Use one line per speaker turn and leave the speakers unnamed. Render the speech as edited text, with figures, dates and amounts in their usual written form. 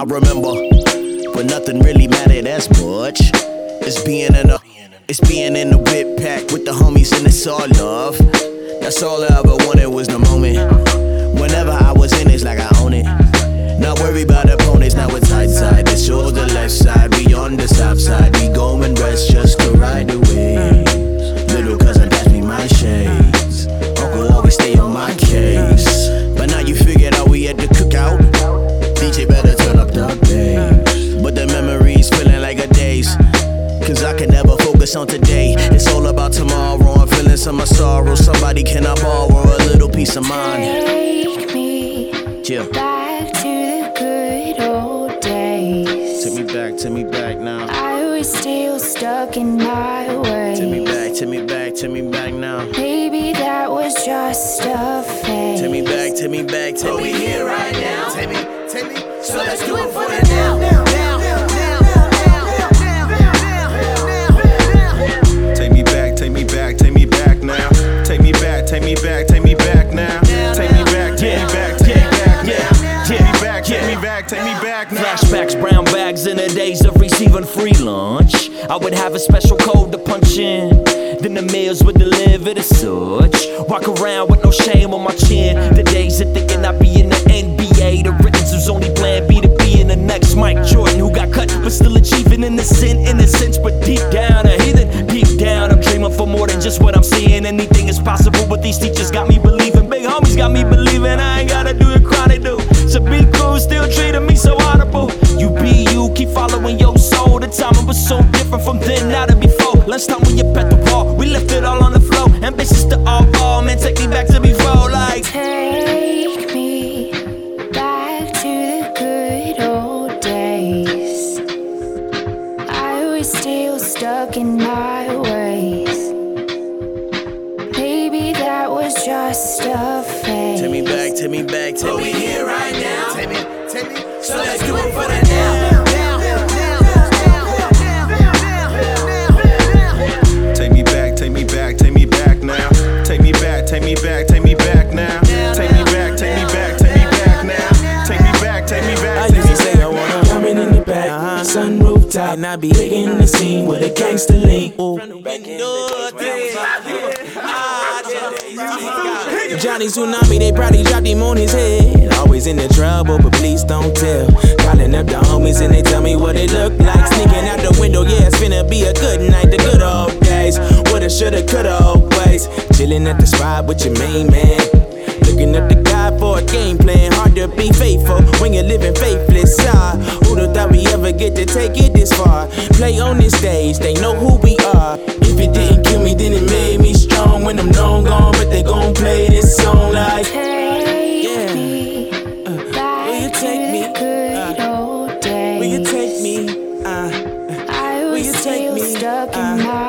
remember, but nothing really mattered as much. It's being in the whip pack with the homies and it's all love. That's all I ever wanted was the moment. Whenever I was in, it's like I own it. Not worried about opponents, now it's right side. It's yours, the left side, we on the south side. We going west just to ride the waves. Little cousin, pass me my shades. Uncle always stay on my case. But now you figured out we at the cookout. DJ better turn up the bass. But the memories feeling like a daze. Cause I can never focus on today. It's all about tomorrow. I'm feeling some of my sorrow. Somebody can I borrow a little peace of mind?
Take me back to the good old days.
Take me back now.
I was still stuck in my ways.
Take me back now.
Maybe that was just a phase.
Take me back.
But we here right now. Take me. So let's do it for the now.
Take me back now. Take me back now. Take me back now.
Flashbacks, brown bags in the days of receiving free lunch. I would have a special code to punch in. Then the meals would deliver the such. Walk around with no shame on my chin. The days of thinking I'd be in the NBA. The writtens was only plan B to be in the next Mike Jordan, who got cut but still achieving innocence. But deep down a heathen, deep down I'm dreaming for more than just what I'm seeing. Anything is possible, but these teachers got me believing. Big homies got me believing. I ain't gotta do the crowd they do. So be cool, still treating me so audible. You be you, keep following your soul. The timing was so different from then, now to before. Lunchtime when you at the wall, we left it all on the floor. Ambitious to all ball, man, take me back to before. Like,
take me back to the good old days. I was still stuck in my ways. Maybe that was just a phase.
Take me back.
But we here right now. Take me. So let's do it for the now.
Take me back now. Take me back now. Take me back now.
I used to say I wanna come in the back, sunroof top, and I be digging the scene with a gangster link. Johnny Tsunami, they probably dropped him on his head. Always in the trouble, but please don't tell. Calling up the homies and they tell me what it look like. Sneaking out the window, yeah, it's finna be a good night. The good old days, woulda, shoulda, coulda, always. Chillin' at the spot with your main man. Looking up to God for a game plan. Hard to be faithful when you're living faithless. Who'da thought we ever get to take it this far? Play on this stage, they know who we are. If it didn't kill me, then it made me strong. When I'm long gone, but they gon' play this song like,
take me back to the good old days.
Will you take me?
I was still stuck in my